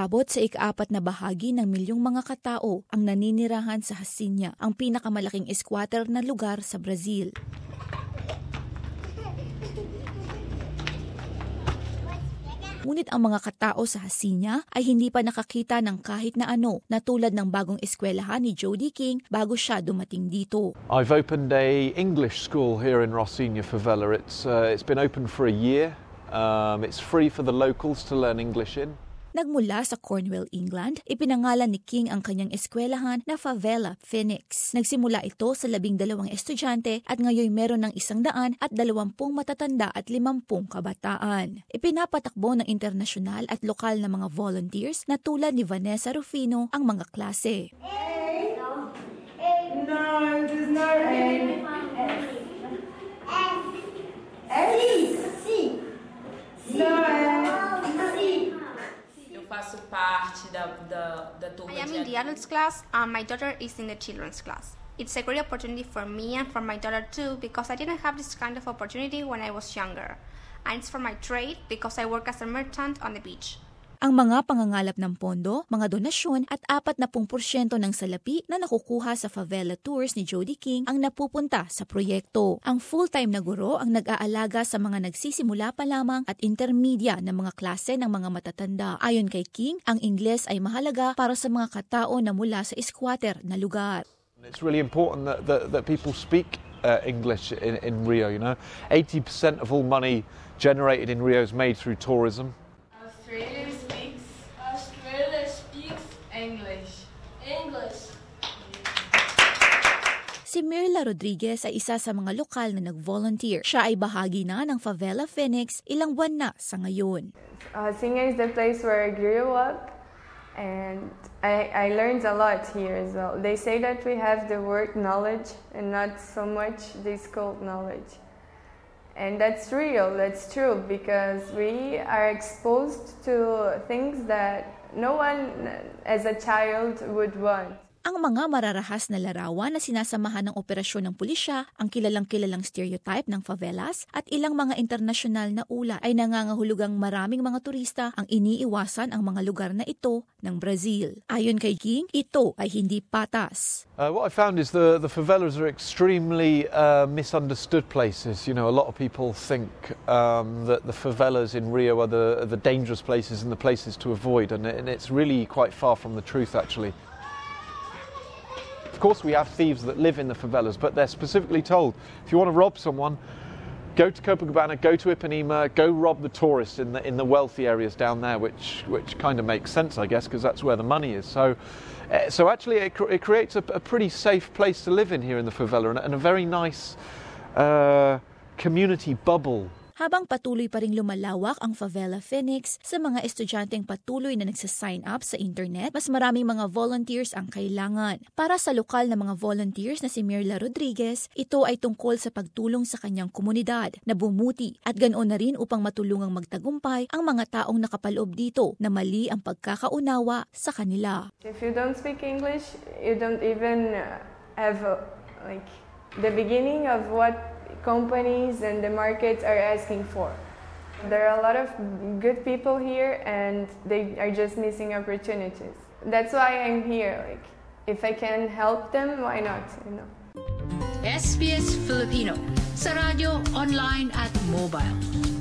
Umabot sa ika-4 na bahagi ng milyong mga katao ang naninirahan sa Jacinha, ang pinakamalaking squatter na lugar sa Brazil. Ngunit ang mga katao sa Jacinha ay hindi pa nakakita ng kahit na ano na tulad ng bagong eskwelahan ni Jody King bago siya dumating dito. I've opened a English school here in Rocinha Favela. It's been open for a year. It's free for the locals to learn English in. Nagmula sa Cornwall, England, ipinangalan ni King ang kanyang eskwelahan na Favela Phoenix. Nagsimula ito sa 12 estudyante at ngayon meron ng 120 matatanda at 50 kabataan. Ipinapatakbo ng internasyonal at lokal na mga volunteers na tulad ni Vanessa Rufino ang mga klase. I am in the adults class and my daughter is in the children's class. It's a great opportunity for me and for my daughter too because I didn't have this kind of opportunity when I was younger. And it's for my trade because I work as a merchant on the beach. Ang mga pangangalap ng pondo, mga donasyon at 40% ng salapi na nakukuha sa favela tours ni Jody King ang napupunta sa proyekto. Ang full-time na guro ang nag-aalaga sa mga nagsisimula pa lamang at intermedia na mga klase ng mga matatanda. Ayon kay King, ang Ingles ay mahalaga para sa mga katao na mula sa squatter na lugar. It's really important that people speak English in Rio. 80% of all money generated in Rio is made through tourism. Australia speaks English. Si Mirla Rodriguez ay isa sa mga lokal na nag-volunteer. Siya ay bahagi na ng Favela Phoenix ilang buwan na sa ngayon. Jacinha is the place where I grew up and I learned a lot here as well. They say that we have the word knowledge and not so much the school knowledge. And that's real, that's true, because we are exposed to things that no one as a child would want. Ang mga mararahas na larawan na sinasamahan ng operasyon ng pulisya, ang kilalang-kilalang stereotype ng favelas at ilang mga internasyonal na ula ay nangangahulugang maraming mga turista ang iniiwasan ang mga lugar na ito ng Brazil. Ayon kay King, ito ay hindi patas. What I found is the favelas are extremely misunderstood places. A lot of people think that the favelas in Rio are the dangerous places and the places to avoid, and it's really quite far from the truth, actually. Of course, we have thieves that live in the favelas, but they're specifically told, if you want to rob someone, go to Copacabana, go to Ipanema, go rob the tourists in the wealthy areas down there, which kind of makes sense, I guess, because that's where the money is. So actually, it creates a pretty safe place to live in here in the favela, and a very nice community bubble. Habang patuloy pa ring lumalawak ang Favela Phoenix sa mga estudyanteng patuloy na nagsasign up sa internet, mas maraming mga volunteers ang kailangan. Para sa lokal na mga volunteers na si Mirla Rodriguez, ito ay tungkol sa pagtulong sa kanyang komunidad na bumuti at ganoon na rin upang matulungang magtagumpay ang mga taong nakapaloob dito na mali ang pagkakaunawa sa kanila. If you don't speak English, you don't even have the beginning of what companies and the markets are asking for. There are a lot of good people here and they are just missing opportunities. That's why I'm here. If I can help them, why not? SBS Filipino sa radyo, online at mobile.